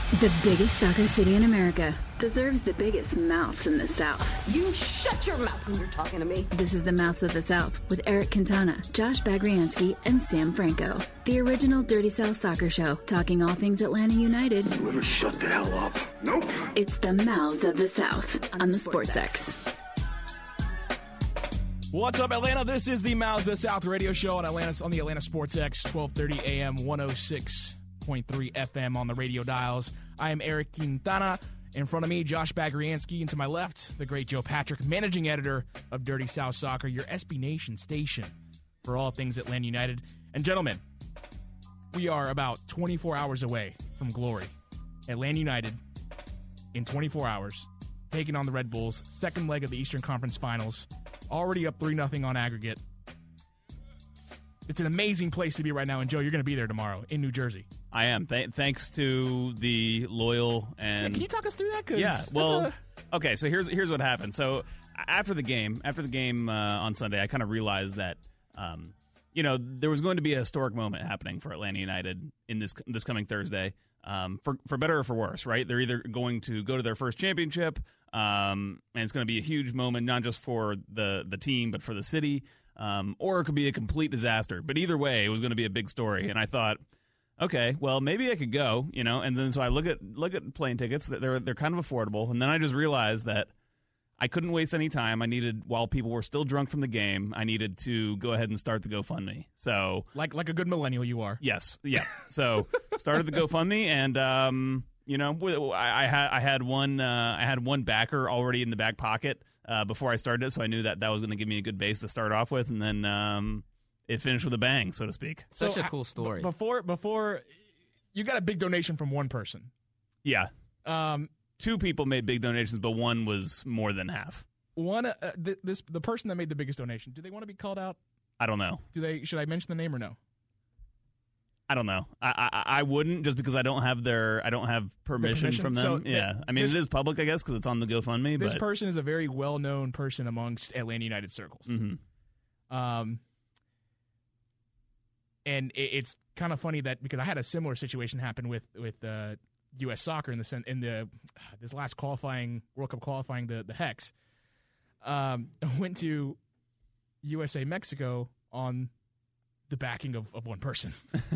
The biggest soccer city in America deserves the biggest mouths in the South. You shut your mouth when you're talking to me. This is the Mouths of the South with Eric Quintana, Josh Bagriansky, and Sam Franco. The original Dirty South soccer show, talking all things Atlanta United. You ever shut the hell up? Nope. It's the Mouths of the South on the Sports X. What's up, Atlanta? This is the Mouths of the South radio show on the Atlanta Sports X, 1230 AM, 106.3 FM on the radio dials. I am Eric Quintana. In front of me, Josh Bagriansky, and to my left, the great Joe Patrick, managing editor of Dirty South Soccer, your SB Nation station for all things Atlanta United. And gentlemen, we are about 24 hours away from glory. Atlanta United, in 24 hours, taking on the Red Bulls, second leg of the Eastern Conference Finals, already up 3-0 on aggregate. It's an amazing place to be right now, and Joe, you're going to be there tomorrow in New Jersey. I am. Thanks to the loyal and... Yeah, can you talk us through that? Yeah, well, okay, so here's what happened. So after the game on Sunday, I kind of realized that, there was going to be a historic moment happening for Atlanta United in this coming Thursday, for better or for worse, right? They're either going to go to their first championship, and it's going to be a huge moment, not just for the team, but for the city, or it could be a complete disaster. But either way, it was going to be a big story, and I thought, okay, well, maybe I could go, and then so I look at plane tickets. They're kind of affordable, and then I just realized that I couldn't waste any time. I needed, while people were still drunk from the game, I needed to go ahead and start the GoFundMe. So, like a good millennial, you are. Yes, yeah. So started the GoFundMe, and I had one backer already in the back pocket before I started it, so I knew that was going to give me a good base to start off with, and then it finished with a bang, so to speak. Such a cool story. Before you got a big donation from one person. Yeah. Two people made big donations, but one was more than half. The person that made the biggest donation, do they want to be called out? I don't know. Should I mention the name or no? I don't know. I wouldn't, just because I don't have permission from them. So it is public, I guess, because it's on the GoFundMe. This person is a very well-known person amongst Atlanta United circles. Mm-hmm. And it's kind of funny that, because I had a similar situation happen with U.S. Soccer in this last qualifying World Cup qualifying, the Hex. I went to USA Mexico on the backing of one person.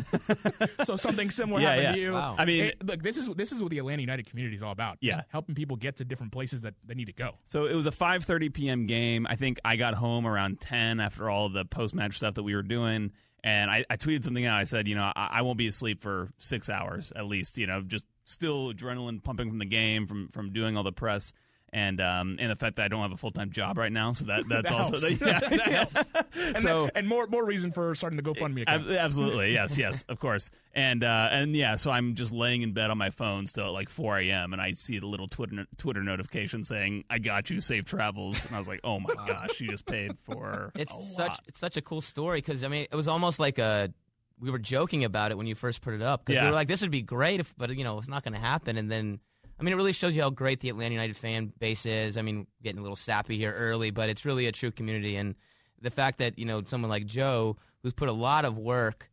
So something similar happened to you. Wow. I mean, look, this is what the Atlanta United community is all about. Yeah, just helping people get to different places that they need to go. So it was a 5:30 p.m. game. I think I got home around 10 after all the post-match stuff that we were doing. And I tweeted something out. I said, I won't be asleep for 6 hours at least, just still adrenaline pumping from the game, from doing all the press, and the fact that I don't have a full-time job right now. So that's that also that helps. And so more reason for starting the GoFundMe account. Absolutely. Yes, of course. And yeah, so I'm just laying in bed on my phone still at like 4 a.m. and I see the little Twitter notification saying, "I got you, safe travels." And I was like, "Oh my gosh, she just paid for It's such a cool story, because it was almost like we were joking about it when you first put it up, because we were like, this would be great but it's not going to happen. And then it really shows you how great the Atlanta United fan base is. Getting a little sappy here early, but it's really a true community. And the fact that, someone like Joe, who's put a lot of work,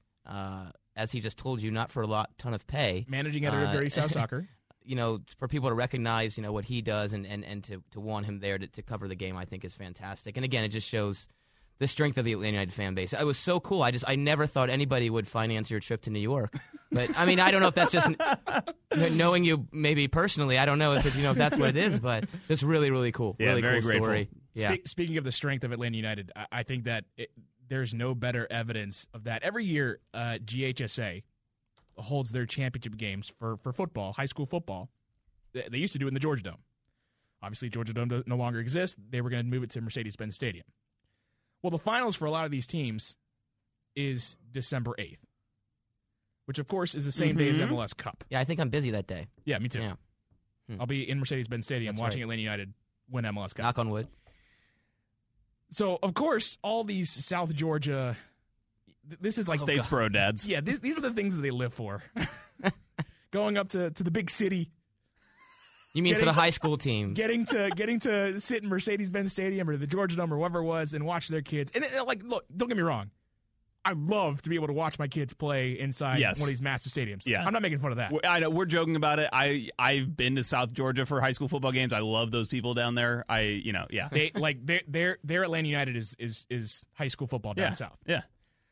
as he just told you, not for a ton of pay. Managing editor of Dirty South Soccer. For people to recognize, what he does and to want him there to cover the game, I think is fantastic. And again, it just shows the strength of the Atlanta United fan base. It was so cool. I never thought anybody would finance your trip to New York. But I don't know if that's just knowing you maybe personally. I don't know if that's what it is, but it's really, really cool. Yeah, really very cool grateful. story. Yeah. Speaking of the strength of Atlanta United, I think that there's no better evidence of that. Every year, GHSA holds their championship games for football, high school football. They used to do it in the Georgia Dome. Obviously, Georgia Dome no longer exists. They were going to move it to Mercedes-Benz Stadium. Well, the finals for a lot of these teams is December 8th, which, of course, is the same day as MLS Cup. Yeah, I think I'm busy that day. Yeah, me too. Yeah. I'll be in Mercedes-Benz Stadium watching Atlanta United win MLS Cup. Knock on wood. So, of course, all these South Georgia, this is like Statesboro dads. Yeah, these are the things that they live for. Going up to the big city. You mean for the high school team? Getting to sit in Mercedes-Benz Stadium or the Georgia Dome or whatever it was and watch their kids. And look, don't get me wrong. I love to be able to watch my kids play inside one of these massive stadiums. Yeah. I'm not making fun of that. I know we're joking about it. I've been to South Georgia for high school football games. I love those people down there. They like their Atlanta United is high school football down south. Yeah.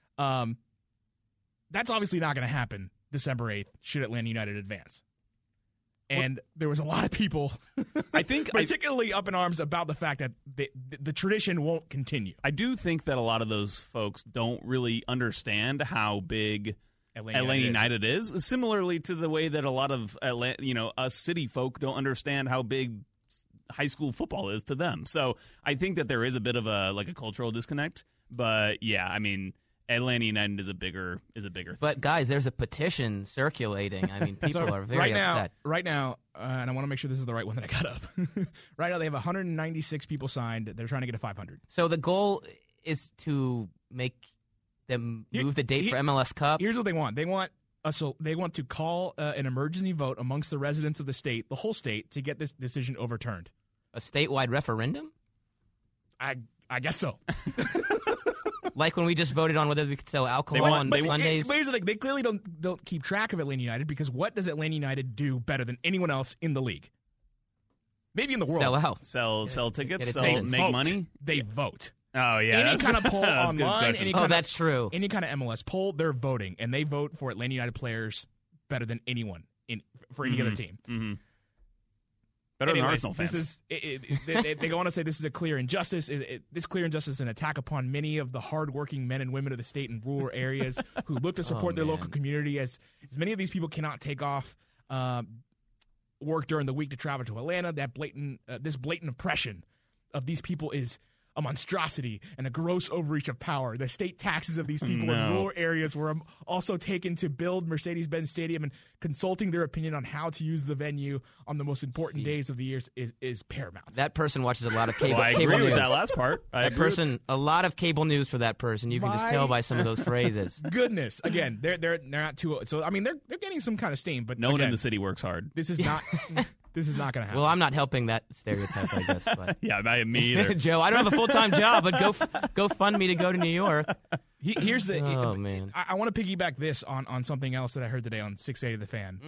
That's obviously not going to happen December 8th should Atlanta United advance. And there was a lot of people, I think, particularly up in arms about the fact that the tradition won't continue. I do think that a lot of those folks don't really understand how big Atlanta United is. Similarly to the way that a lot of us city folk don't understand how big high school football is to them. So I think that there is a bit of a cultural disconnect. But yeah, I mean, Atlanta United is a bigger thing. But guys, there's a petition circulating. I mean, people are very upset. Right now, and I want to make sure this is the right one that I got up. Right now, they have 196 people signed. They're trying to get to 500. So the goal is to make them move the date for MLS Cup. Here's what they want. They want to call an emergency vote amongst the residents of the state, the whole state, to get this decision overturned. A statewide referendum? I guess so. Like when we just voted on whether we could sell alcohol on Sundays. Here's the thing: they clearly don't keep track of Atlanta United, because what does Atlanta United do better than anyone else in the league? Maybe in the world. Sell out. Sell tickets. Make money. They vote. Oh yeah. Any kind of poll online. That's true. Any kind of MLS poll, they're voting, and they vote for Atlanta United players better than anyone for any other team. Mm-hmm. Better than Arsenal fans. They go on to say this is a clear injustice. This clear injustice is an attack upon many of the hardworking men and women of the state in rural areas who look to support their local community. As many of these people cannot take off work during the week to travel to Atlanta, this blatant oppression of these people is a monstrosity and a gross overreach of power. The state taxes of these people in rural areas were also taken to build Mercedes-Benz Stadium, and consulting their opinion on how to use the venue on the most important days of the year is paramount. That person watches a lot of cable, I cable agree news. with that last part. A lot of cable news for that person. You can just tell by some of those phrases. Goodness. Again, they're not too. So I mean, they're getting some kind of steam, but no one in the city works hard. This is not. This is not going to happen. Well, I'm not helping that stereotype, I guess. But. Yeah, me either. Joe, I don't have a full-time job, but go fund me to go to New York. Here's the. Man. I want to piggyback this on something else that I heard today on 680 The Fan.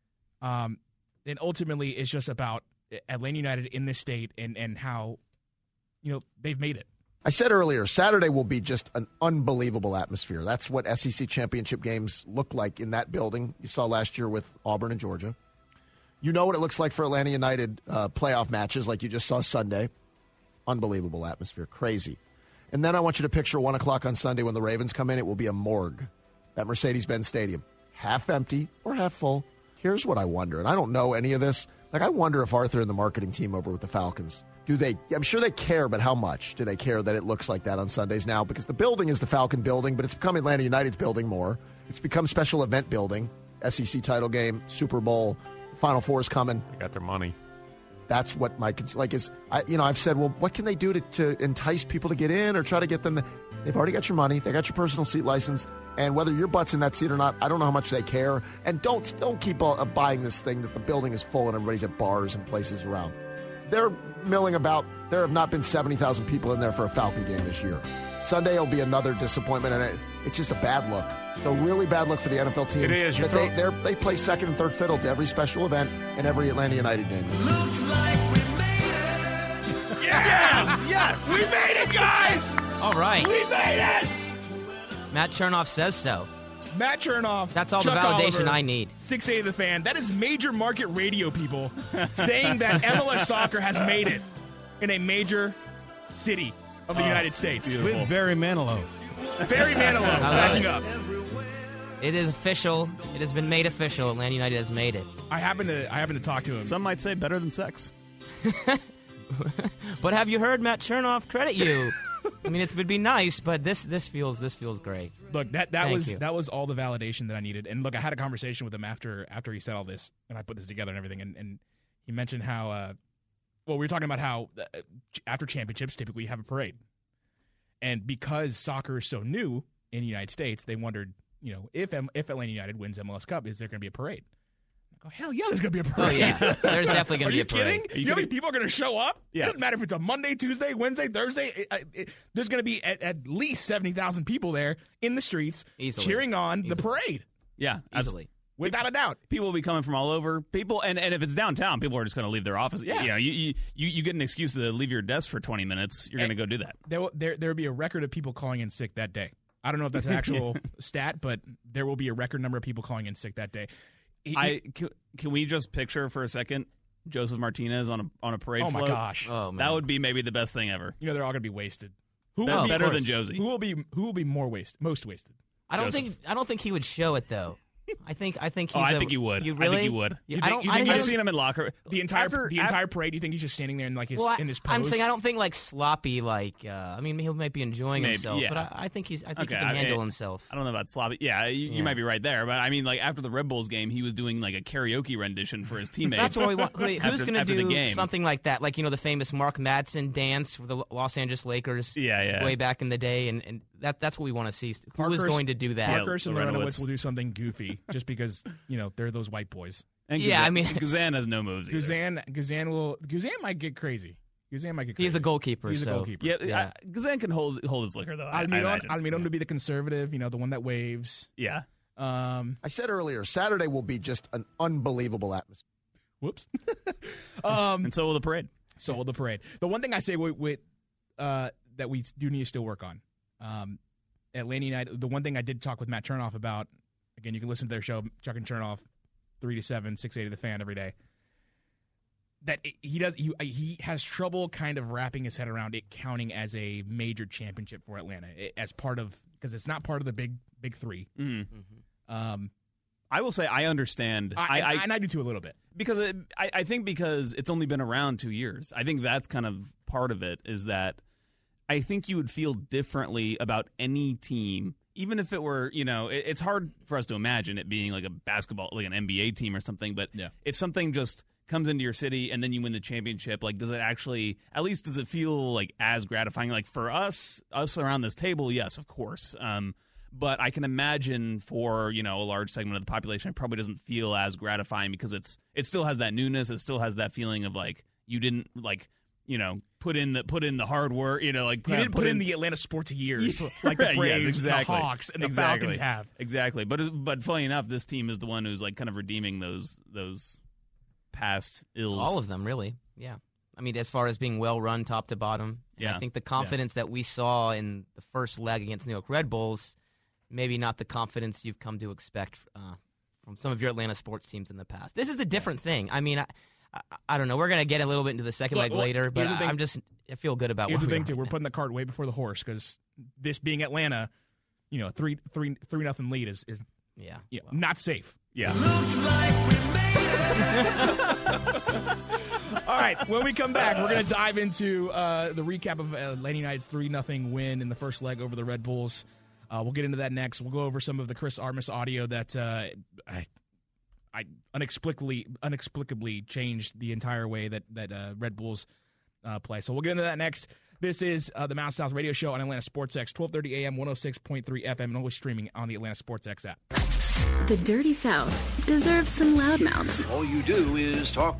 And ultimately, it's just about Atlanta United in this state and how, they've made it. I said earlier, Saturday will be just an unbelievable atmosphere. That's what SEC championship games look like in that building. You saw last year with Auburn and Georgia. You know what it looks like for Atlanta United playoff matches like you just saw Sunday. Unbelievable atmosphere. Crazy. And then I want you to picture 1 o'clock on Sunday when the Ravens come in. It will be a morgue at Mercedes-Benz Stadium. Half empty or half full. Here's what I wonder, and I don't know any of this. I wonder if Arthur and the marketing team over with the Falcons, I'm sure they care, but how much do they care that it looks like that on Sundays now? Because the building is the Falcon building, but it's become Atlanta United's building more. It's become special event building. SEC title game, Super Bowl, Final Four is coming. They got their money. That's what my is. I've said, well, what can they do to entice people to get in or try to get them? They've already got your money. They got your personal seat license, and whether your butt's in that seat or not, I don't know how much they care. And don't keep buying this thing that the building is full and everybody's at bars and places around. They're milling about. There have not been 70,000 people in there for a Falcon game this year. Sunday will be another disappointment, and it's just a bad look. It's a really bad look for the NFL team. It is. They play second and third fiddle to every special event and every Atlanta United game. Looks like we made it. Yes! We made it, guys! All right. We made it! Matt Chernoff says so. Matt Chernoff. That's all Chuck the validation Oliver, I need. 680 The Fan. That is major market radio people saying that MLS soccer has made it in a major city of the United States. With Barry Manilow. Barry Manilow backing up. It is official. It has been made official. Atlanta United has made it. I happen to talk to him. Some might say better than sex. But have you heard Matt Chernoff credit you? I mean, it would be nice, but this feels great. Look, that was all the validation that I needed. And look, I had a conversation with him after he said all this, and I put this together and everything. And he mentioned how, we were talking about how after championships, typically you have a parade. And because soccer is so new in the United States, they wondered, if Atlanta United wins MLS Cup, is there going to be a parade? Oh, hell yeah, there's going to be a Oh, parade. yeah. There's definitely going to be a Are you parade. kidding? You know how many people are going to show up? Yeah. It doesn't matter if it's a Monday, Tuesday, Wednesday, Thursday. There's going to be at least 70,000 people there in the streets Easily. cheering on the parade. Yeah, Easily. Without a doubt. People will be coming from all over. People, and if it's downtown, people are just going to leave their office. Yeah. You know, you get an excuse to leave your desk for 20 minutes. You're going to go do that. There will be a record of people calling in sick that day. I don't know if that's an actual stat, but there will be a record number of people calling in sick that day. Can we just picture for a second Joseph Martinez on a parade Oh, my float? gosh. Oh, man. That would be maybe the best thing ever. You know, they're all going to be wasted. Better than Josie. Who will be most wasted? I don't think he would show it though. I think he's I think he would. You I really? think he would. You I don't. think I he's don't- I've seen him in locker. The entire parade, you think he's just standing there in like his Well, in his pose? I'm saying I don't think like sloppy. Like I mean, he might be enjoying Maybe, himself, yeah. but I think he Okay, can handle himself. I don't know about sloppy. Yeah, you Yeah. might be right there. But I mean, like after the Red Bulls game, he was doing like a karaoke rendition for his teammates. That's what we want. Who's after- going to after the do game. something like that? Like the famous Mark Madsen dance for the Los Angeles Lakers. Yeah. Way back in the day, and that's what we want to see. Who is Parkhurst- going to do that? Parkhurst and Lorenowitz. Lorenowitz will do something goofy just because they're those white boys. And Yeah, Guzan- I mean- Guzan has no moves. Either. Guzan might get crazy. He's a goalkeeper. He's a so. goalkeeper. Yeah, Guzan can hold his liquor though. I imagine. Almiron to be the conservative, the one that waves. Yeah. I said earlier, Saturday will be just an unbelievable atmosphere. Whoops. And so will the parade. So will the parade. The one thing I say with that we do need to still work on, Atlanta United. The one thing I did talk with Matt Chernoff about. Again, you can listen to their show, Chuck and Chernoff, 3 to 7, 680 The Fan every day. That he has trouble kind of wrapping his head around it counting as a major championship for Atlanta as part of, because it's not part of the big three. Mm-hmm. I will say I understand. And I do too a little bit. Because I think because it's only been around 2 years. I think that's kind of part of it, is that I think you would feel differently about any team, even if it were, it's hard for us to imagine it being like a basketball, like an NBA team or something. But if something just comes into your city and then you win the championship, like, does it actually, at least does it feel like as gratifying? Like for us around this table, yes, of course. But I can imagine for, a large segment of the population, it probably doesn't feel as gratifying because it still has that newness. It still has that feeling of like you didn't put in the hard work. You didn't put in the Atlanta sports years like the Braves, exactly. the Hawks, and the Falcons have. Exactly. But funny enough, this team is the one who's like kind of redeeming those past ills. All of them, really. Yeah. I mean, as far as being well run top to bottom. And Yeah. I think the confidence that we saw in the first leg against New York Red Bulls, maybe not the confidence you've come to expect from some of your Atlanta sports teams in the past. This is a different thing. I mean, I don't know. We're going to get a little bit into the second leg later, but here's the thing. I feel good about Here's where the we thing, are too. We're right putting the cart way before the horse because this being Atlanta, 3-0 lead is now. not safe. Yeah. Looks like we made it. All right, when we come back, we're going to dive into the recap of Atlanta United's 3-0 win in the first leg over the Red Bulls. We'll get into that next. We'll go over some of the Chris Armas audio that I inexplicably changed the entire way that Red Bulls play. So we'll get into that next. This is the Mountain South Radio Show on Atlanta Sports X, 1230 AM, 106.3 FM, and always streaming on the Atlanta Sports X app. The Dirty South deserves some loudmouths. All you do is talk.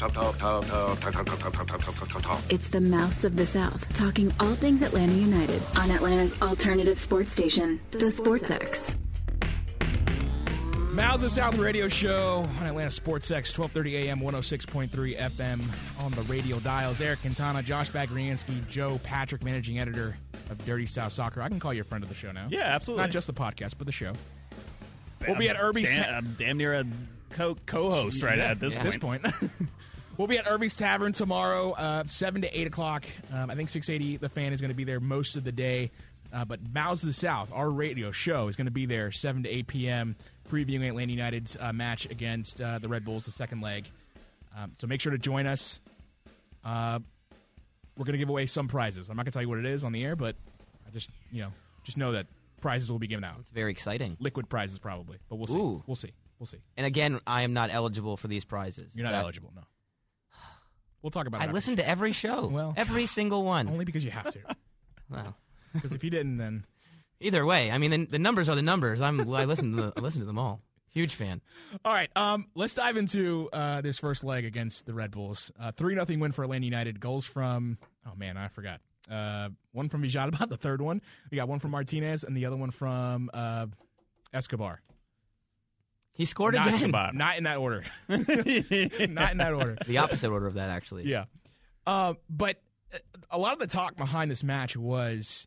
It's the mouths of the South, talking all things Atlanta United on Atlanta's alternative sports station, The Sports X. Mouths of the South Radio Show on Atlanta Sports X, 1230 AM, 106.3 FM on the radio dials. Eric Quintana, Josh Bagriansky, Joe Patrick, managing editor of Dirty South Soccer. I can call you a friend of the show now. Yeah, absolutely. Not just the podcast, but the show. We'll be at Irby's. I'm damn near a co-host at this point. We'll be at Irby's Tavern tomorrow, 7 to 8 o'clock. I think 680 The Fan is going to be there most of the day. But Mouths of the South, our radio show, is going to be there 7 to 8 p.m., previewing Atlanta United's match against the Red Bulls, the second leg. So make sure to join us. We're going to give away some prizes. I'm not going to tell you what it is on the air, but I just know that prizes will be given out. It's very exciting. Liquid prizes probably, but we'll see. Ooh. We'll see. And again, I am not eligible for these prizes. You're not eligible, no. We'll talk about it. I after. listen to every show. Well, every single one. Only because you have to. Well, Because if you didn't, then either way, I mean, the numbers are the numbers. I listen to them all. Huge fan. All right, let's dive into this first leg against the Red Bulls. 3-0 win for Atlanta United. Goals from, oh man, I forgot. One from Villalba, the third one. We got one from Martinez and the other one from Escobar. He scored Not again. Escobar. Not in that order. Not in that order. The opposite order of that, actually. Yeah. But a lot of the talk behind this match was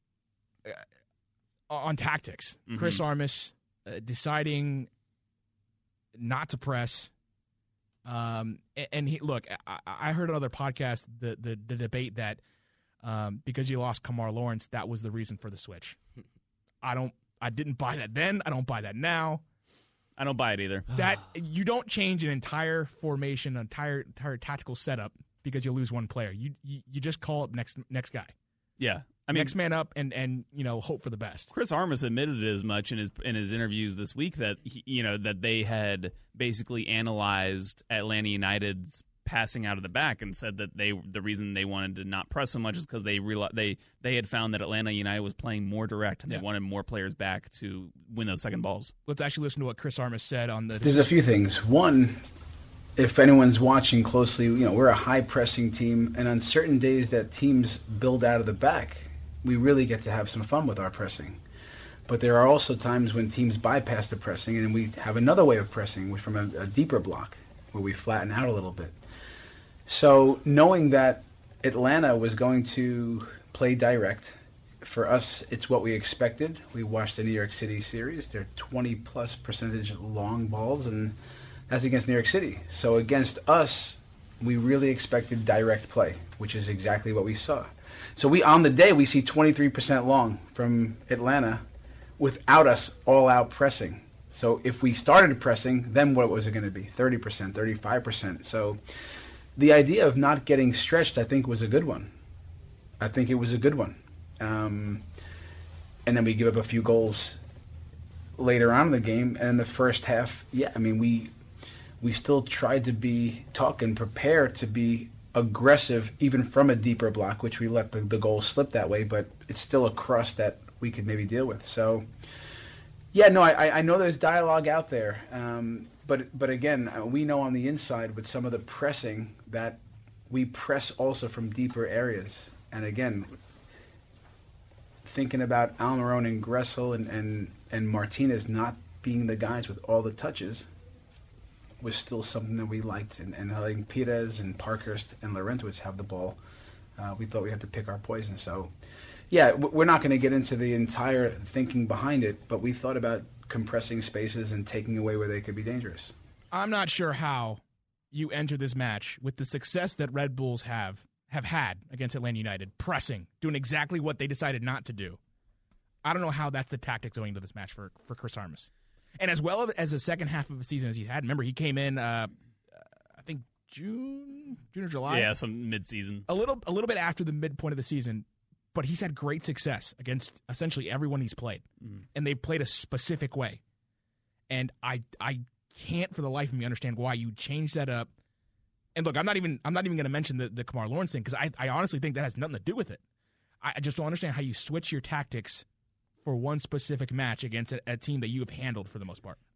on tactics. Mm-hmm. Chris Armas deciding not to press. And he, look, I heard on other podcasts the debate that because you lost Kamar Lawrence, that was the reason for the switch. I didn't buy that then. I don't buy that now. I don't buy it either. That you don't change an entire formation, entire tactical setup because you lose one player. You just call up next guy. Yeah. I mean, next man up and hope for the best. Chris Armas admitted as much in his interviews this week that that they had basically analyzed Atlanta United's passing out of the back and said that the reason they wanted to not press so much is because they had found that Atlanta United was playing more direct and they wanted more players back to win those second balls. Let's actually listen to what Chris Armas said on the. There's a few things. One, if anyone's watching closely, we're a high pressing team, and on certain days that teams build out of the back, we really get to have some fun with our pressing. But there are also times when teams bypass the pressing and we have another way of pressing from a deeper block where we flatten out a little bit. So knowing that Atlanta was going to play direct, for us, it's what we expected. We watched the New York City series. They're 20+% long balls, and that's against New York City. So against us, we really expected direct play, which is exactly what we saw. So on the day, we see 23% long from Atlanta without us all-out pressing. So if we started pressing, then what was it going to be? 30%, 35%. So the idea of not getting stretched, I think, was a good one. I think it was a good one. And then we give up a few goals later on in the game. And in the first half, we still tried to be tough and prepare to be aggressive even from a deeper block, which we let the goal slip that way, but it's still a crust that we could maybe deal with. So, I know there's dialogue out there, but again, we know on the inside with some of the pressing that we press also from deeper areas. And again, thinking about Almiron and Gressel and Martinez not being the guys with all the touches was still something that we liked. And letting Perez and Parkhurst and Laurentowicz have the ball, we thought we had to pick our poison. So, we're not going to get into the entire thinking behind it, but we thought about compressing spaces and taking away where they could be dangerous. I'm not sure how you enter this match with the success that Red Bulls have had against Atlanta United, pressing, doing exactly what they decided not to do. I don't know how that's the tactic going into this match for Chris Armas. And as well as the second half of the season as he had, remember, he came in, I think, June or July? Yeah, some mid-season. A little bit after the midpoint of the season, but he's had great success against essentially everyone he's played. Mm-hmm. And they've played a specific way. And I can't for the life of me understand why you change that up. And look, I'm not even going to mention the Kamar Lawrence thing because I honestly think that has nothing to do with it. I just don't understand how you switch your tactics for one specific match against a team that you have handled for the most part.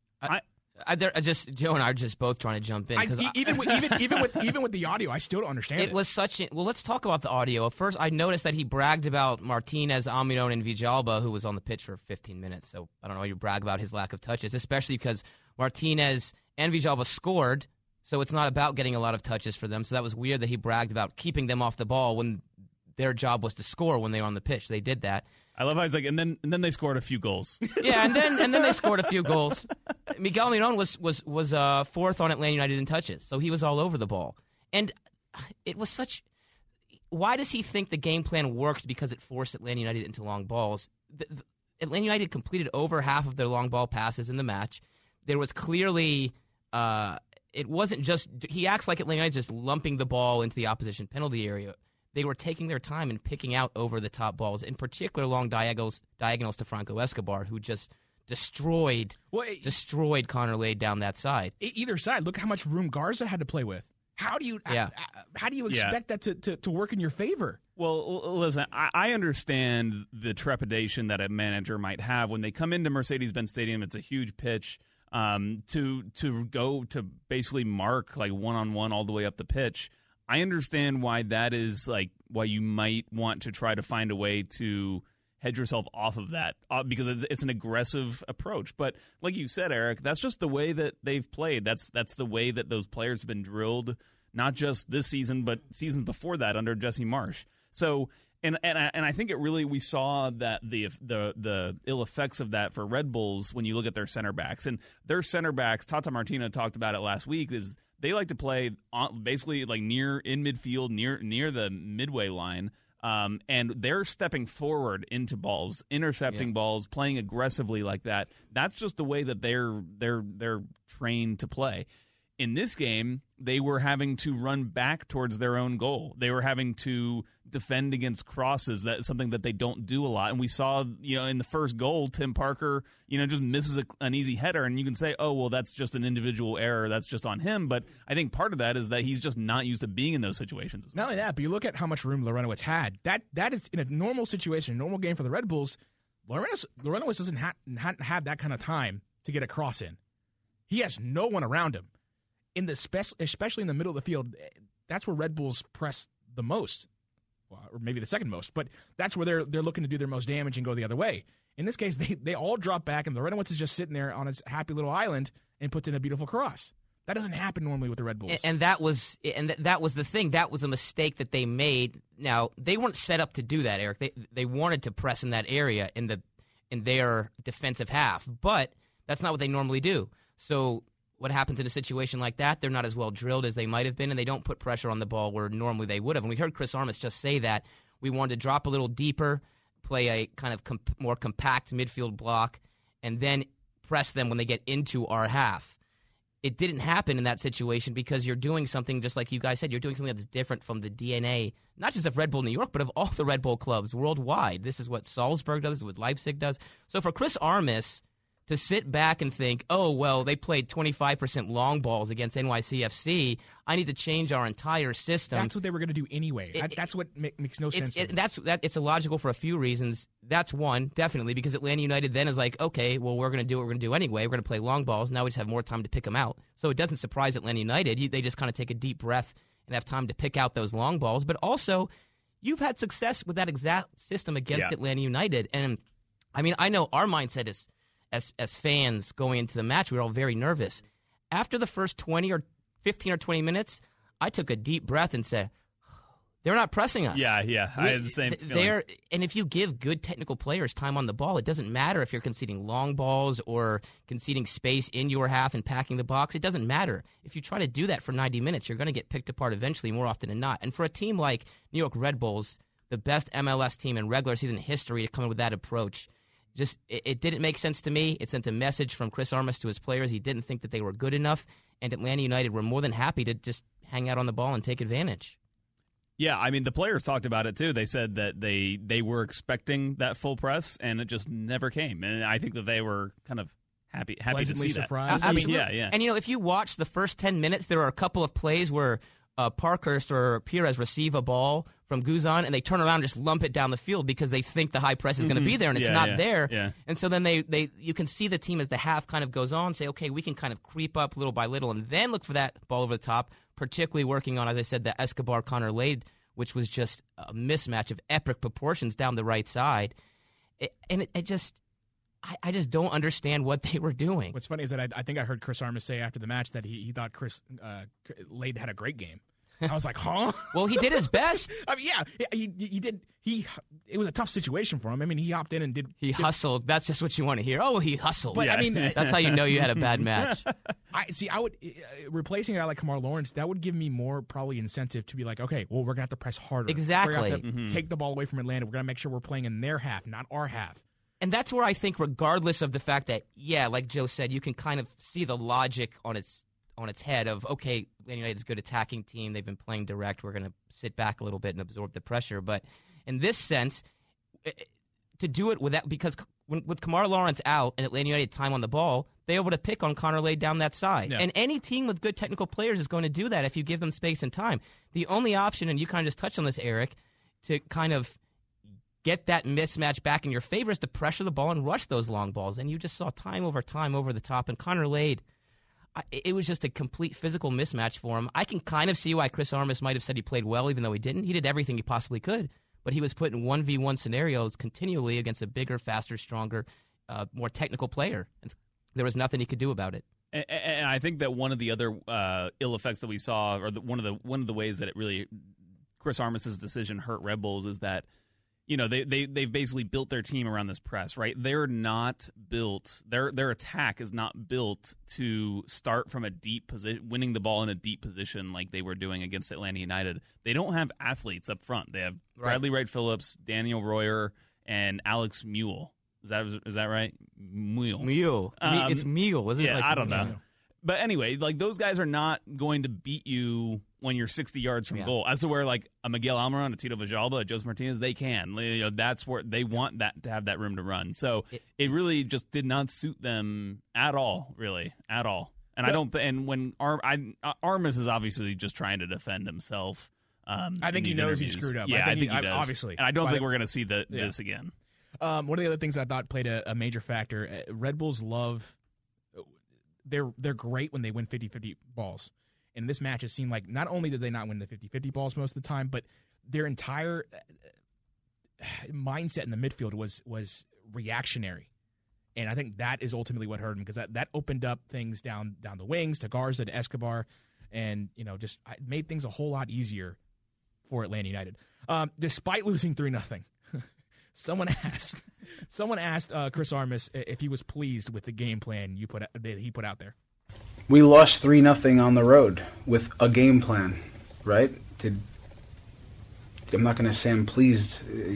Joe and I are just both trying to jump in. Even with the audio, I still don't understand it. It was such well, let's talk about the audio. At first, I noticed that he bragged about Martinez, Almiron, and Villalba, who was on the pitch for 15 minutes. So I don't know why you brag about his lack of touches, especially because Martinez and Villalba scored, so it's not about getting a lot of touches for them. So that was weird that he bragged about keeping them off the ball when their job was to score when they were on the pitch. They did that. I love how he's like, and then they scored a few goals. Yeah, and then they scored a few goals. Miguel Almiron was fourth on Atlanta United in touches, so he was all over the ball. And it was such. Why does he think the game plan worked? Because it forced Atlanta United into long balls. Atlanta United completed over half of their long ball passes in the match. There was clearly. It wasn't just. He acts like Atlanta United just lumping the ball into the opposition penalty area. They were taking their time and picking out over-the-top balls, in particular long diagonals to Franco Escobar, who just destroyed Connor Lade down that side. Either side. Look how much room Garza had to play with. How do you expect that to work in your favor? Well, listen, I understand the trepidation that a manager might have when they come into Mercedes-Benz Stadium. It's a huge pitch. to go to basically mark like one-on-one all the way up the pitch. I understand why that is, like, why you might want to try to find a way to hedge yourself off of that because it's an aggressive approach. But like you said, Eric, that's just the way that they've played. That's the way that those players have been drilled, not just this season, but seasons before that under Jesse Marsch. So, and I think we saw that the ill effects of that for Red Bulls when you look at their center backs. And their center backs, Tata Martino talked about it last week, is they like to play basically like near in midfield, near the midway line. And they're stepping forward into balls, intercepting balls, playing aggressively like that. That's just the way that they're trained to play. In this game, they were having to run back towards their own goal. They were having to defend against crosses. That's something that they don't do a lot. And we saw, in the first goal, Tim Parker, just misses an easy header. And you can say, oh, well, that's just an individual error. That's just on him. But I think part of that is that he's just not used to being in those situations. Not only that, but you look at how much room Larentowicz had. That is, in a normal situation, a normal game for the Red Bulls, Larentowicz doesn't have that kind of time to get a cross in. He has no one around him. Especially in the middle of the field, that's where Red Bulls press the most, or maybe the second most. But that's where they're looking to do their most damage and go the other way. In this case, they all drop back, and Larentowicz is just sitting there on his happy little island and puts in a beautiful cross. That doesn't happen normally with the Red Bulls. And that was the thing. That was a mistake that they made. Now, they weren't set up to do that, Eric. They wanted to press in that area in their defensive half, but that's not what they normally do. So what happens in a situation like that? They're not as well drilled as they might have been, and they don't put pressure on the ball where normally they would have. And we heard Chris Armas just say that we wanted to drop a little deeper, play a kind of more compact midfield block, and then press them when they get into our half. It didn't happen in that situation because you're doing something, just like you guys said, you're doing something that's different from the DNA, not just of Red Bull New York, but of all the Red Bull clubs worldwide. This is what Salzburg does, this is what Leipzig does. So for Chris Armas to sit back and think, oh, well, they played 25% long balls against NYCFC, I need to change our entire system. That's what they were going to do anyway. That's what makes no sense. It's illogical for a few reasons. That's one, definitely, because Atlanta United then is like, okay, well, we're going to do what we're going to do anyway. We're going to play long balls. Now we just have more time to pick them out. So it doesn't surprise Atlanta United. They just kind of take a deep breath and have time to pick out those long balls. But also, you've had success with that exact system against Atlanta United. And, I mean, I know our mindset is, as fans going into the match, we were all very nervous. After the first 20 or 15 or 20 minutes, I took a deep breath and said, they're not pressing us. Yeah, I had the same feeling. And if you give good technical players time on the ball, it doesn't matter if you're conceding long balls or conceding space in your half and packing the box. It doesn't matter. If you try to do that for 90 minutes, you're going to get picked apart eventually, more often than not. And for a team like New York Red Bulls, the best MLS team in regular season history, to come in with that approach, it didn't make sense to me. It sent a message from Chris Armas to his players. He didn't think that they were good enough, and Atlanta United were more than happy to just hang out on the ball and take advantage. Yeah, I mean, the players talked about it, too. They said that they were expecting that full press, and it just never came. And I think that they were kind of happy to see surprised. that. Absolutely. Yeah. And, if you watch the first 10 minutes, there are a couple of plays where Parkhurst or Perez receive a ball from Guzan, and they turn around and just lump it down the field because they think the high press is going to be there, and it's not there. Yeah. And so then you can see the team as the half kind of goes on, say, okay, we can kind of creep up little by little, and then look for that ball over the top, particularly working on, as I said, the Escobar-Connor Lade, which was just a mismatch of epic proportions down the right side. I just don't understand what they were doing. What's funny is that I think I heard Chris Armas say after the match that he thought Chris Lade had a great game. I was like, huh? Well, he did his best. I mean, yeah, he did. It was a tough situation for him. I mean, he hopped in and did. He hustled. That's just what you want to hear. Oh, he hustled. But, I mean, that's how you know you had a bad match. I would replacing a guy like Kamar Lawrence. That would give me more probably incentive to be like, okay, well, we're gonna have to press harder. Exactly. We're gonna have to take the ball away from Atlanta. We're gonna make sure we're playing in their half, not our half. And that's where I think, regardless of the fact that, like Joe said, you can kind of see the logic on its head of, okay, Atlanta United is a good attacking team. They've been playing direct. We're going to sit back a little bit and absorb the pressure. But in this sense, to do it with that, because with Kamar Lawrence out and Atlanta United time on the ball, they're able to pick on Connor Lade down that side. Yeah. And any team with good technical players is going to do that if you give them space and time. The only option, and you kind of just touched on this, Eric, to kind of get that mismatch back in your favor is to pressure the ball and rush those long balls. And you just saw time over the top. And Connor Lade, it was just a complete physical mismatch for him. I can kind of see why Chris Armas might have said he played well, even though he didn't. He did everything he possibly could. But he was put in 1v1 scenarios continually against a bigger, faster, stronger, more technical player. And there was nothing he could do about it. And I think that one of the other ill effects that we saw, or one of the ways that it really Chris Armas's decision hurt Red Bulls, is that they've basically built their team around this press, right? They're not built. Their attack is not built to start from a deep position, winning the ball in a deep position like they were doing against Atlanta United. They don't have athletes up front. They have Bradley Wright Phillips, Daniel Royer, and Alex Mule. Is that right? Mule. It's Mule, isn't it? Yeah, I don't know. But anyway, like, those guys are not going to beat you when you're 60 yards from goal. As to where, like, a Miguel Almiron, a Tito Villalba, a Jose Martinez, they can. That's where they want that to have that room to run. So it really just did not suit them at all, really, at all. And I don't. And when Armas is obviously just trying to defend himself. I think he knows he screwed up. Yeah, I think he does. Obviously, and I don't think we're going to see this again. One of the other things I thought played a major factor, Red Bulls love, they're great when they win 50-50 balls. In this match, it seemed like not only did they not win the 50-50 balls most of the time, but their entire mindset in the midfield was reactionary. And I think that is ultimately what hurt them, because that opened up things down the wings to Garza, to Escobar, and just made things a whole lot easier for Atlanta United. Despite losing 3-0. Someone asked Chris Armas if he was pleased with the game plan that he put out there. We lost 3-0 on the road with a game plan, right? I'm not going to say I'm pleased,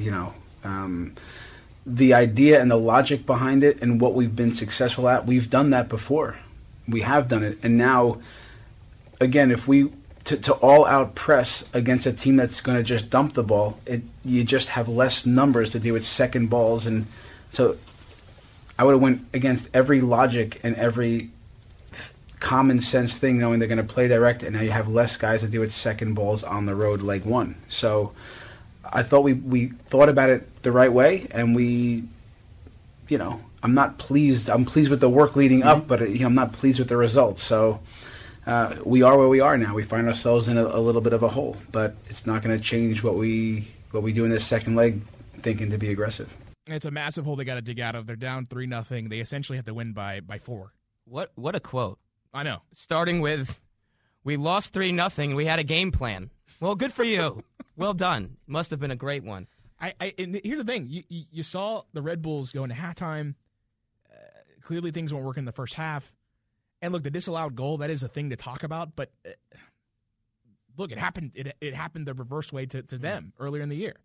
the idea and the logic behind it and what we've been successful at, we've done that before. We have done it. And now, again, if we to all out press against a team that's going to just dump the ball, you just have less numbers to deal with second balls. And so I would have went against every logic and every common sense thing, knowing they're going to play direct, and now you have less guys to deal with second balls on the road, leg one. So I thought we thought about it the right way, and I'm not pleased. I'm pleased with the work leading up, but I'm not pleased with the results. So we are where we are now. We find ourselves in a little bit of a hole, but it's not going to change what we do in this second leg, thinking to be aggressive. It's a massive hole they got to dig out of. They're down 3-0. They essentially have to win by 4. What a quote. I know. Starting with, we lost 3-0. We had a game plan. Well, good for you. Well done. Must have been a great one. And here's the thing. You saw the Red Bulls go into halftime. Clearly things weren't working in the first half. And look, the disallowed goal, that is a thing to talk about. But look, it happened. It happened the reverse way to them earlier in the year.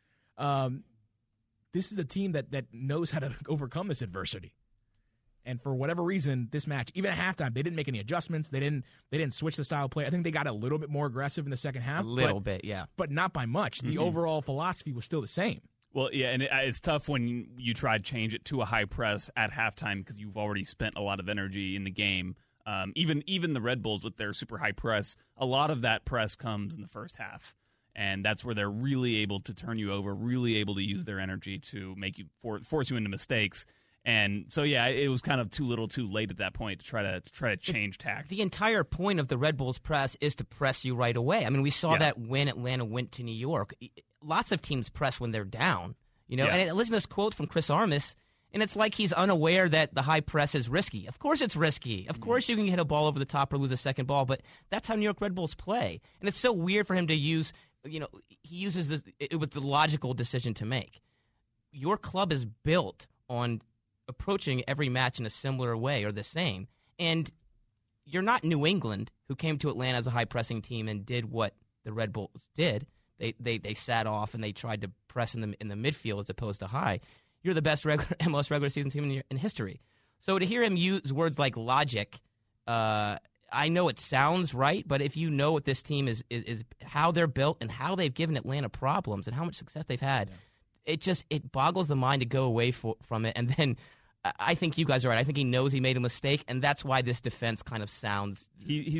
This is a team that knows how to overcome this adversity. And for whatever reason, this match, even at halftime, they didn't make any adjustments. They didn't switch the style of play. I think they got a little bit more aggressive in the second half. A little bit, yeah. But not by much. The overall philosophy was still the same. Well, yeah, and it's tough when you try to change it to a high press at halftime because you've already spent a lot of energy in the game. Even the Red Bulls with their super high press, a lot of that press comes in the first half. And that's where they're really able to turn you over, really able to use their energy to make you force you into mistakes. And so, yeah, it was kind of too little, too late at that point to try to change tack. The entire point of the Red Bulls press is to press you right away. I mean, we saw that when Atlanta went to New York. Lots of teams press when they're down, Yeah. And listen to this quote from Chris Armas, and it's like he's unaware that the high press is risky. Of course it's risky. Of course you can hit a ball over the top or lose a second ball, but that's how New York Red Bulls play. And it's so weird for him to use. He uses this. It was the logical decision to make. Your club is built on approaching every match in a similar way or the same. And you're not New England, who came to Atlanta as a high-pressing team and did what the Red Bulls did. They sat off and they tried to press in the midfield as opposed to high. You're the best MLS regular season team in history. So to hear him use words like logic, I know it sounds right, but if you know what this team is how they're built and how they've given Atlanta problems and how much success they've had, it boggles the mind to go away from it. And then I think you guys are right. I think he knows he made a mistake, and that's why this defense kind of sounds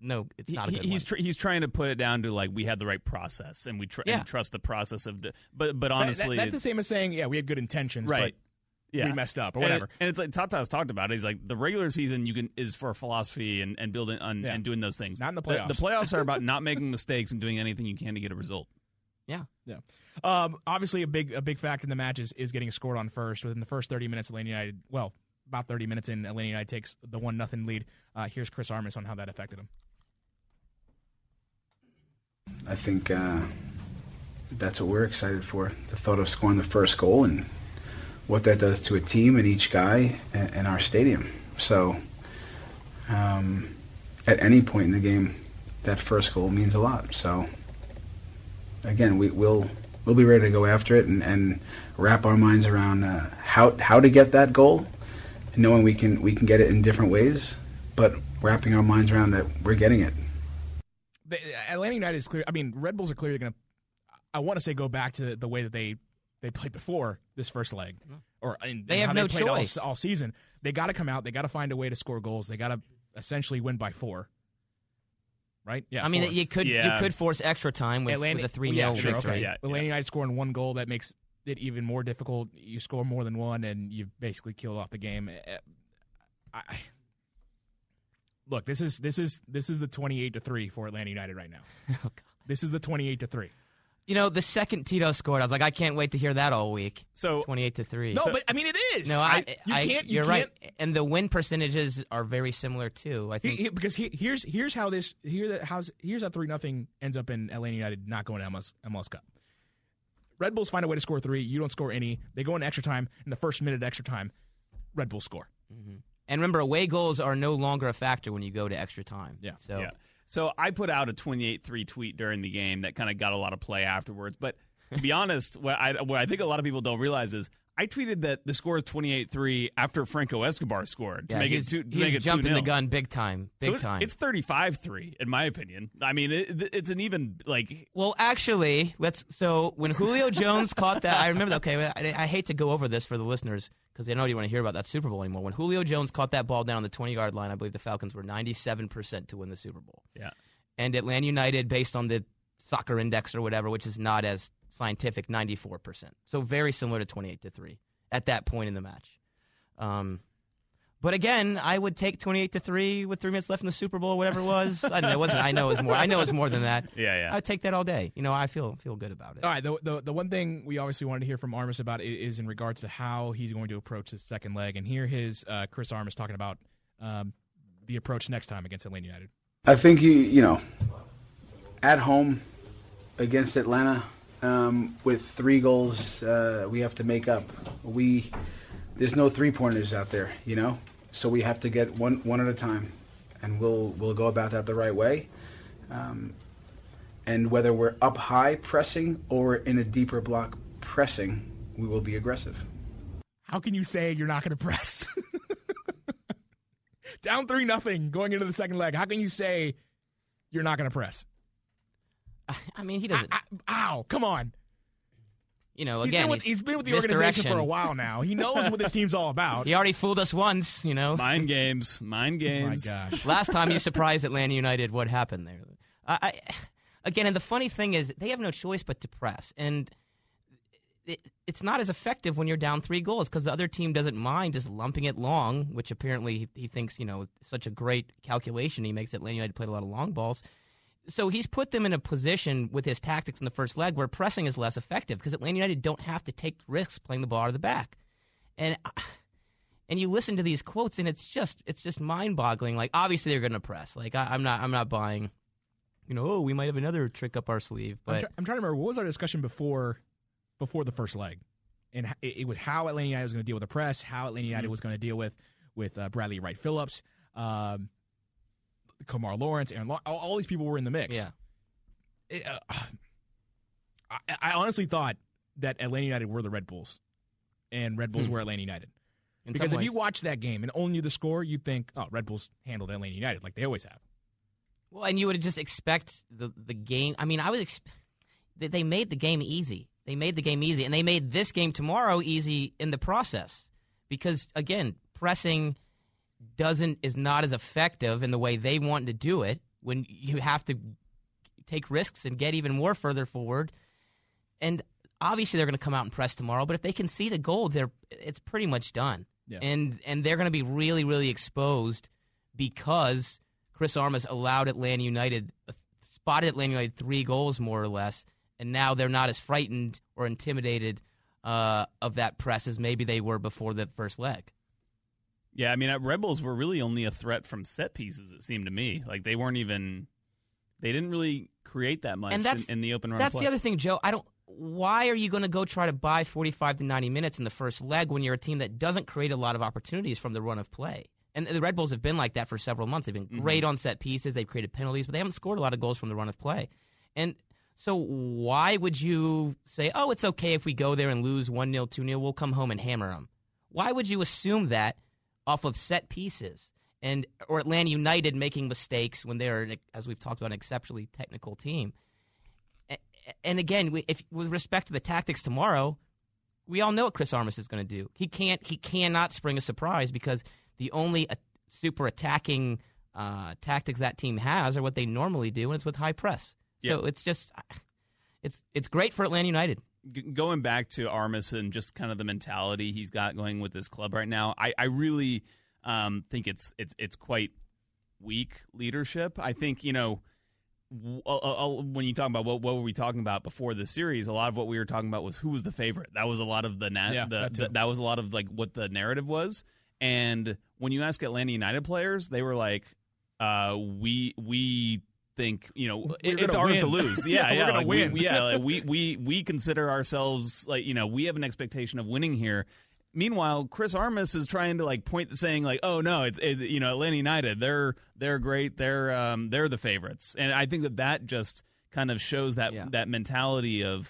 no, it's not a good one. He's trying to put it down to like we had the right process and we and trust the process of but honestly that's the same as saying we had good intentions, right. But we messed up or whatever. And it's like Tata's talked about it. He's like the regular season is for philosophy and building and doing those things. Not in the playoffs. The playoffs are about not making mistakes and doing anything you can to get a result. Yeah. Obviously, a big factor in the match is getting scored on first. Within the first 30 minutes, Atlanta United, about 30 minutes in, Atlanta United takes the 1-0 lead. Here's Chris Armas on how that affected him. I think that's what we're excited for, the thought of scoring the first goal and what that does to a team and each guy in our stadium. So at any point in the game, that first goal means a lot. So again, we'll be ready to go after it and wrap our minds around how to get that goal, and knowing we can get it in different ways, but wrapping our minds around that we're getting it. Atlanta United is clear. I mean, Red Bulls are clearly going to, I want to say, go back to the way that they played before this first leg, or they have no choice all season. They got to come out. They got to find a way to score goals. They got to essentially win by 4. Right? Yeah. I mean, 4. you could force extra time with a 3-0 victory. Yeah, Atlanta United scoring 1 goal, that makes it even more difficult. You score more than 1, and you basically kill off the game. Look, this is the 28-3 for Atlanta United right now. Oh, God. This is the 28-3. You know, the second Tito scored, I was like, I can't wait to hear that all week. So 28-3. No, but I mean, it is. No, you're right. And the win percentages are very similar too. I think because here's how 3-0 ends up in Atlanta United not going to MLS Cup. Red Bulls find a way to score 3. You don't score any. They go in extra time. In the first minute of extra time, Red Bulls score. Mm-hmm. And remember, away goals are no longer a factor when you go to extra time. Yeah. So I put out a 28-3 tweet during the game that kind of got a lot of play afterwards. But to be honest, what I think a lot of people don't realize is I tweeted that the score is 28-3 after Franco Escobar scored to make it 2-0. He's jumping the gun big time. It's 35-3 in my opinion. I mean, it's an even like. Well, actually, So when Julio Jones caught that, I remember. Okay, I hate to go over this for the listeners because they don't even want to hear about that Super Bowl anymore. When Julio Jones caught that ball down on the 20-yard line, I believe the Falcons were 97% to win the Super Bowl. Yeah. And Atlanta United, based on the soccer index or whatever, which is not as scientific, 94%. So very similar to 28-3 at that point in the match. But again, I would take 28-3 with 3 minutes left in the Super Bowl, whatever it was. I don't know. It wasn't. I know it's more than that. Yeah. I'd take that all day. You know, I feel good about it. All right. The one thing we obviously wanted to hear from Armas about is in regards to how he's going to approach the second leg, and hear his Chris Armas talking about the approach next time against Atlanta United. I think you know, at home against Atlanta, with 3 goals we have to make up. There's no 3-pointers out there, you know, so we have to get one at a time, and we'll go about that the right way. And whether we're up high pressing or in a deeper block pressing, we will be aggressive. How can you say you're not going to press? Down 3-0 going into the second leg. How can you say you're not going to press? I mean, he doesn't. Ow, come on. You know, again, he's been with the organization for a while now. He knows what this team's all about. He already fooled us once, you know. Mind games. Oh my gosh. Last time you surprised Atlanta United, what happened there? Again, and the funny thing is, they have no choice but to press. And it's not as effective when you're down 3 goals because the other team doesn't mind just lumping it long, which apparently he thinks, you know, such a great calculation. He makes Atlanta United play a lot of long balls. So he's put them in a position with his tactics in the first leg where pressing is less effective because Atlanta United don't have to take risks playing the ball out of the back. And you listen to these quotes and it's just mind-boggling. Like, obviously they're going to press. Like, I'm not buying, you know, we might have another trick up our sleeve. But I'm trying to remember, what was our discussion before the first leg? And it was how Atlanta United was going to deal with the press, how Atlanta United was going to deal with Bradley Wright Phillips, Kamar Lawrence, Aaron all these people were in the mix. Yeah. I honestly thought that Atlanta United were the Red Bulls, and Red Bulls were Atlanta United. Because if you watch that game and only knew the score, you'd think, oh, Red Bulls handled Atlanta United like they always have. Well, and you would just expect the game. I mean, they made the game easy. They made the game easy, and they made this game tomorrow easy in the process. Because, again, pressing is not as effective in the way they want to do it when you have to take risks and get even more further forward. And obviously they're going to come out and press tomorrow, but if they concede a goal, it's pretty much done. Yeah. And they're going to be really, really exposed because Chris Armas spotted Atlanta United 3 goals more or less, and now they're not as frightened or intimidated of that press as maybe they were before the first leg. Yeah, I mean, Red Bulls were really only a threat from set pieces, it seemed to me. Like, they didn't really create that much in the open run That's play. the other thing, Joe. Why are you going to go try to buy 45 to 90 minutes in the first leg when you're a team that doesn't create a lot of opportunities from the run of play? And the Red Bulls have been like that for several months. They've been great on set pieces. They've created penalties, but they haven't scored a lot of goals from the run of play. And so why would you say, oh, it's okay if we go there and lose 1-0, 2-0, we'll come home and hammer them? Why would you assume that off of set pieces or Atlanta United making mistakes when they're, as we've talked about, an exceptionally technical team? And again, with respect to the tactics tomorrow, we all know what Chris Armas is going to do. He cannot spring a surprise because the only super attacking tactics that team has are what they normally do, and it's with high press. Yeah. So it's just it's great for Atlanta United. Going back to Armas and just kind of the mentality he's got going with this club right now, I really think it's quite weak leadership. I think, when you talk about what were we talking about before the series, a lot of what we were talking about was who was the favorite. That was a lot of that was a lot of like what the narrative was. And when you ask Atlanta United players, they were like, we think it's ours to lose. Yeah, we're gonna win. We consider ourselves like we have an expectation of winning here. Meanwhile, Chris Armas is trying to saying like, oh no, it's Atlanta United. They're great. They're the favorites, and I think that just kind of shows that mentality of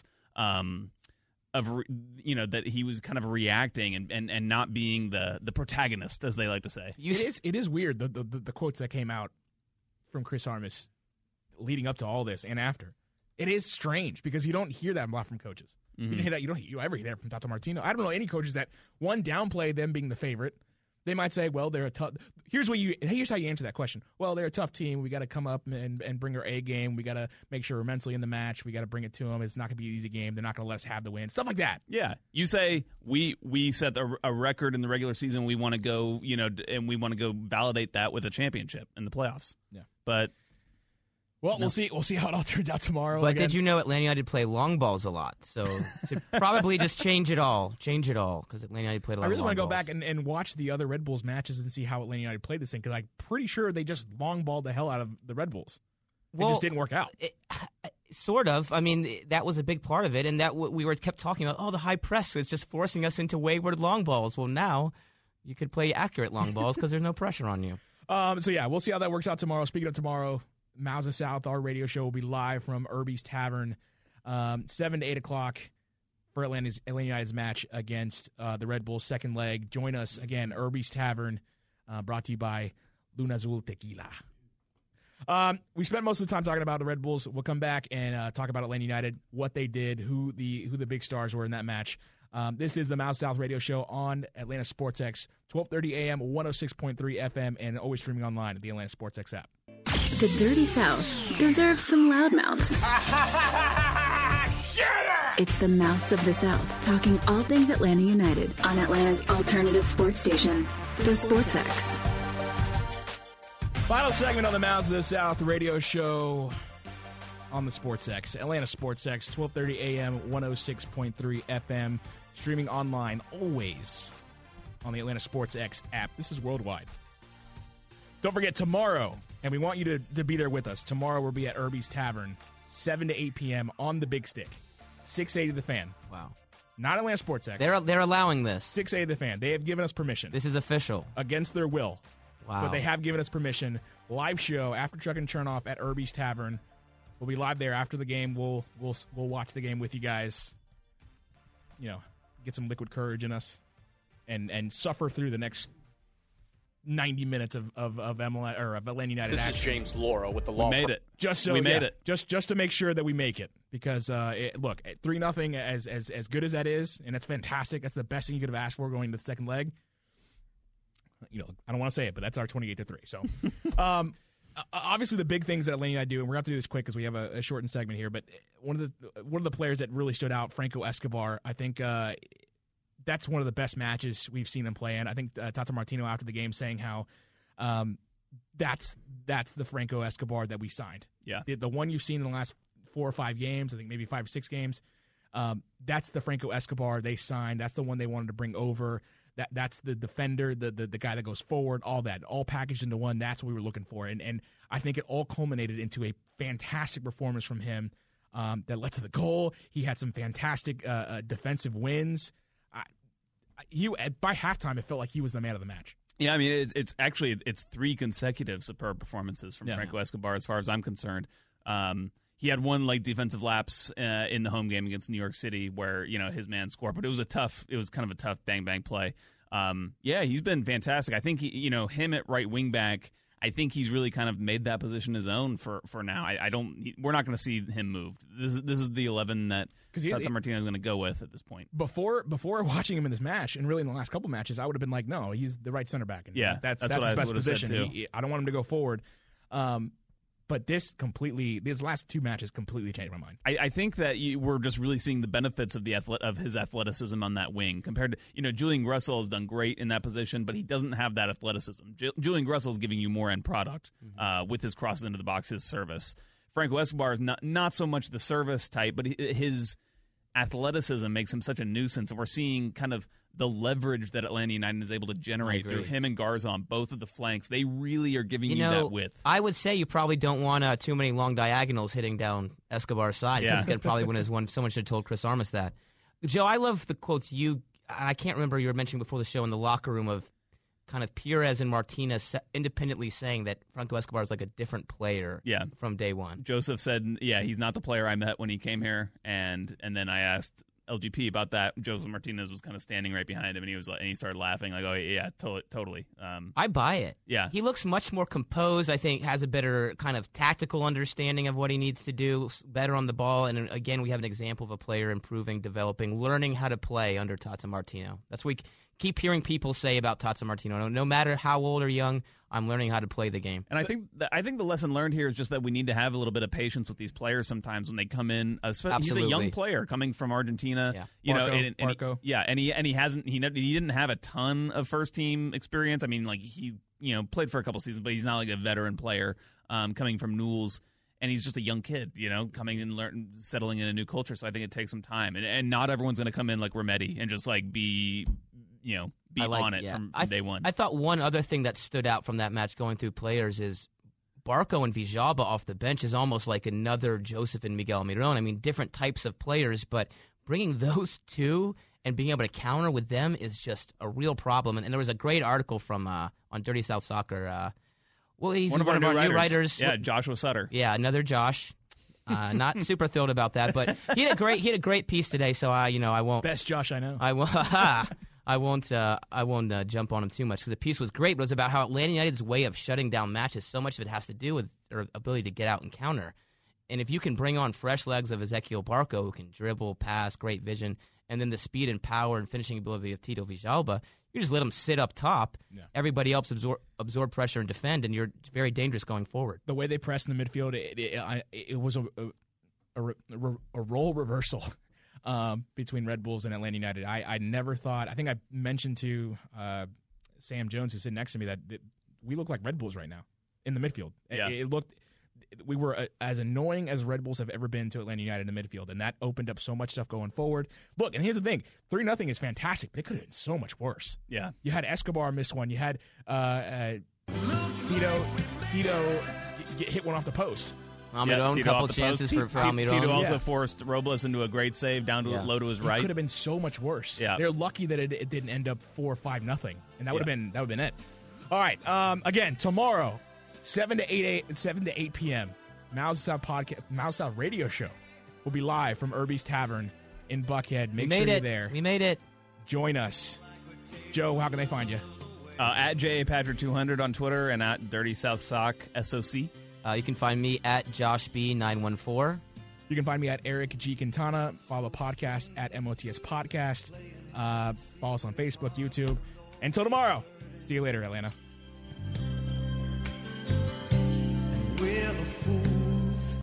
that he was kind of reacting and not being the protagonist, as they like to say. It is weird the quotes that came out from Chris Armas leading up to all this and after. It is strange because you don't hear that a lot from coaches. Mm-hmm. You ever hear that from Tata Martino. I don't know any coaches that downplay them being the favorite. They might say, well, they're a tough. Here's how you answer that question. Well, they're a tough team. We got to come up and bring our A game. We got to make sure we're mentally in the match. We got to bring it to them. It's not going to be an easy game. They're not going to let us have the win. Stuff like that. Yeah, you say we set a record in the regular season. We want to go, and we want to go validate that with a championship in the playoffs. Yeah, but. Well, we'll see. We'll see how it all turns out tomorrow. But did you know Atlanta United play long balls a lot? So should probably just change it all. Because Atlanta United played a lot. I really want to go back and watch the other Red Bulls matches and see how Atlanta United played this thing. Because I'm pretty sure they just long balled the hell out of the Red Bulls. It just didn't work out. Sort of. I mean, that was a big part of it, and that we kept talking about. Oh, the high press is just forcing us into wayward long balls. Well, now you could play accurate long balls because there's no pressure on you. So yeah, we'll see how that works out tomorrow. Speaking of tomorrow. Mouths South, our radio show will be live from Irby's Tavern, 7 to 8 o'clock for Atlanta United's match against the Red Bulls second leg. Join us again, Irby's Tavern, brought to you by Luna Azul Tequila. We spent most of the time talking about the Red Bulls. We'll come back and talk about Atlanta United, what they did, who the big stars were in that match. This is the Mouths South radio show on Atlanta Sports X, 1230 AM, 106.3 FM, and always streaming online at the Atlanta Sports X app. The Dirty South deserves some loudmouths. It's the Mouths of the South, talking all things Atlanta United on Atlanta's alternative sports station, the Sports X. Final segment on the Mouths of the South radio show on the Sports X, Atlanta Sports X, 1230 AM, 106.3 FM, streaming online always on the Atlanta Sports X app. This is worldwide. Don't forget tomorrow, and we want you to be there with us. Tomorrow we'll be at Irby's Tavern, 7 to 8 p.m. on the Big Stick, 680 The Fan. Wow. Not Atlanta Sports X. They're allowing this. 680 The Fan. They have given us permission. This is official. Against their will. Wow. But they have given us permission. Live show after Chuck and Chernoff at Irby's Tavern. We'll be live there after the game. We'll watch the game with you guys. Get some liquid courage in us, and suffer through the next 90 minutes of Atlanta United. This action. is James Laura with the law. We made it. We made it. Just to make sure that we make it, because look, 3-0 as good as that is, and that's fantastic. That's the best thing you could have asked for going into the second leg. I don't want to say it, but that's our 28-3. So, obviously the big things that Atlanta United do, and we're going to have to do this quick because we have a shortened segment here, but one of the players that really stood out, Franco Escobar, I think that's one of the best matches we've seen him play in. I think Tata Martino after the game saying how that's the Franco Escobar that we signed. Yeah. The one you've seen in the last 4 or 5 games, I think maybe 5 or 6 games, that's the Franco Escobar they signed. That's the one they wanted to bring over. That's the defender, the guy that goes forward, all that, all packaged into one. That's what we were looking for. And I think it all culminated into a fantastic performance from him that led to the goal. He had some fantastic defensive wins. By halftime, it felt like he was the man of the match. Yeah, I mean, it's 3 consecutive superb performances from Franco Escobar as far as I'm concerned. He had one defensive lapse in the home game against New York City where his man scored, but it was kind of a tough bang play. He's been fantastic. I think him at right wing back. I think he's really kind of made that position his own for now. We're not going to see him moved. This is the 11 that Tata Martino is going to go with at this point. Before watching him in this match, and really in the last couple matches, I would have been like, no, he's the right center back. And that's his best position. I don't want him to go forward. But this last 2 matches completely changed my mind. I think that we're just really seeing the benefits of of his athleticism on that wing compared to Julian Gressel has done great in that position, but he doesn't have that athleticism. Julian Gressel is giving you more end product with his crosses into the box, his service. Franco Escobar is not so much the service type, but his athleticism makes him such a nuisance, and we're seeing kind of the leverage that Atlanta United is able to generate through him and Garza on both of the flanks. They really are giving you that width. I would say you probably don't want too many long diagonals hitting down Escobar's side. Yeah. He's going to probably win his one. Someone should have told Chris Armas that. Joe, I love the quotes I can't remember, you were mentioning before the show in the locker room of kind of Pires and Martinez independently saying that Franco Escobar is like a different player from day one. Joseph said, he's not the player I met when he came here, and then I asked LGP about that. Joseph Martinez was kind of standing right behind him, and he started laughing like, "Oh yeah, totally." I buy it. Yeah, he looks much more composed. I think has a better kind of tactical understanding of what he needs to do, better on the ball. And again, we have an example of a player improving, developing, learning how to play under Tata Martino. That's what we keep hearing people say about Tata Martino. No matter how old or young, I'm learning how to play the game. And I think the lesson learned here is just that we need to have a little bit of patience with these players sometimes when they come in. Especially, he's a young player coming from Argentina. Yeah. Marco. And he didn't have a ton of first team experience. I mean, he played for a couple seasons, but he's not like a veteran player coming from Newell's. And he's just a young kid, coming and settling in a new culture. So I think it takes some time. And not everyone's going to come in like Remedi and just be on it from day one. I thought one other thing that stood out from that match going through players is Barco and Villalba off the bench is almost like another Joseph and Miguel Almiron. I mean, different types of players, but bringing those two and being able to counter with them is just a real problem. And there was a great article from on Dirty South Soccer. He's one of our new writers. Yeah, Joshua Sutter. Yeah, another Josh. Not super thrilled about that, but he had a great piece today. So I won't. Best Josh I know. I won't jump on him too much because the piece was great, but it was about how Atlanta United's way of shutting down matches, so much of it has to do with their ability to get out and counter. And if you can bring on fresh legs of Ezequiel Barco, who can dribble, pass, great vision, and then the speed and power and finishing ability of Tito Villalba, you just let them sit up top. Yeah. Everybody else absorb pressure and defend, and you're very dangerous going forward. The way they pressed in the midfield, it was a role reversal. Between Red Bulls and Atlanta United. I never thought, I think I mentioned to Sam Jones, who's sitting next to me, that we look like Red Bulls right now in the midfield. Yeah. We were as annoying as Red Bulls have ever been to Atlanta United in the midfield, and that opened up so much stuff going forward. Look, and here's the thing, 3-0 is fantastic, but it could have been so much worse. Yeah. You had Escobar miss one. You had Tito get hit one off the post. Almiron, couple chances for Almiron. Tito also forced Robles into a great save down to low to his right. It could have been so much worse. Yeah. They're lucky that it didn't end up 4 or 5-0, and that would have been it. All right. Again, tomorrow, 7 to 8 p.m. Mouse South podcast, Mouse South radio show will be live from Irby's Tavern in Buckhead. Make sure you're there. We made it. Join us. Joe, how can they find you? At JAPatrick200 on Twitter and at Dirty South Sock SOC. You can find me at JoshB914. You can find me at Eric G. Quintana. Follow the podcast at MOTS Podcast. Follow us on Facebook, YouTube. Until tomorrow, see you later, Atlanta. with a fool.